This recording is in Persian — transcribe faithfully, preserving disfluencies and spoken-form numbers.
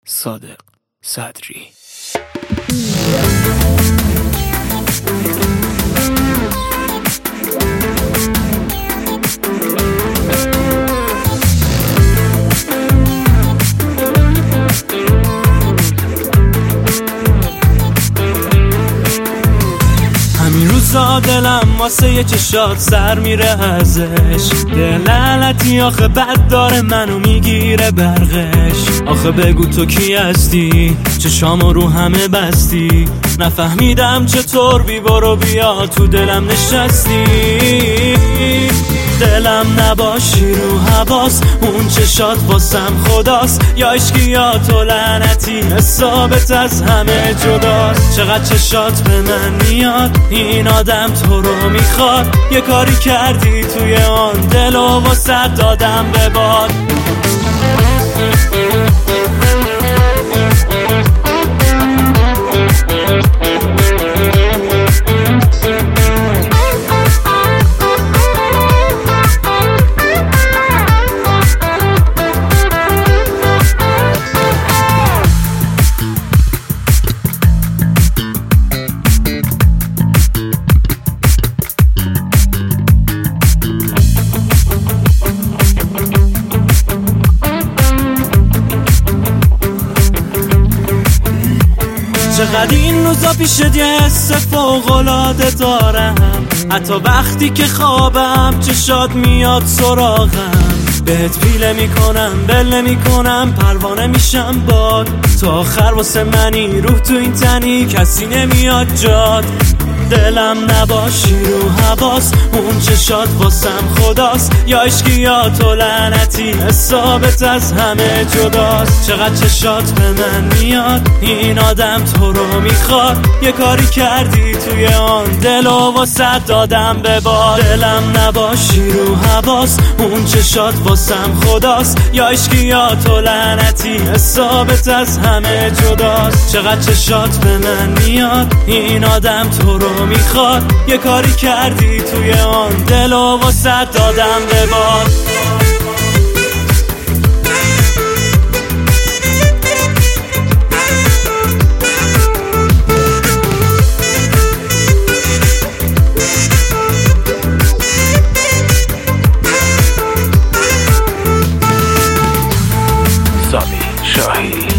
صادق صدری. همین روزا دلم واسه یه چشات سر میره ازش، دل لعنتی آخه بد داره منو میگیره برقش. آخه بگو تو کی هستی، چشامو رو همه بستی، نفهمیدم چطور بی برو بیا تو دلم نشستی. دلم نباشی رو حواس، اون چشات واسم خداست، یا عشقی یا تو لعنتی، حسابت از همه جداست. چقدر چشات به من میاد، این آدم تو رو میخواد، یه کاری کردی توی آن دل و واسه دادم به باد. چقدر این روزا پیشت یه حس فوق‌العاده دارم، حتی وقتی که خوابم چشات میاد سراغم. بهت پیله میکنم بله میکنم، پروانه میشم باد، تا آخر واسه منی روح تو این تنی، کسی نمیاد جاد. دلم نباشی رو حواس، اون چشات واسم خداست، یا عشقی یا تو لعنتی، حسابت از همه جداست. چقدر چشات به من میاد، این آدم تو رو میخواد، یه کاری کردی توی آن دل و واسه دادم به باد. دلم نباشی رو حواس، اون چشات واسم خداست، یا عشقی یا تو لعنتی، حسابت از همه جداست. چقدر چشات به من میاد، این آدم تو رو میخواد، یه کاری کردی توی آن دل و واسه دادم به باد. سامی شاهی.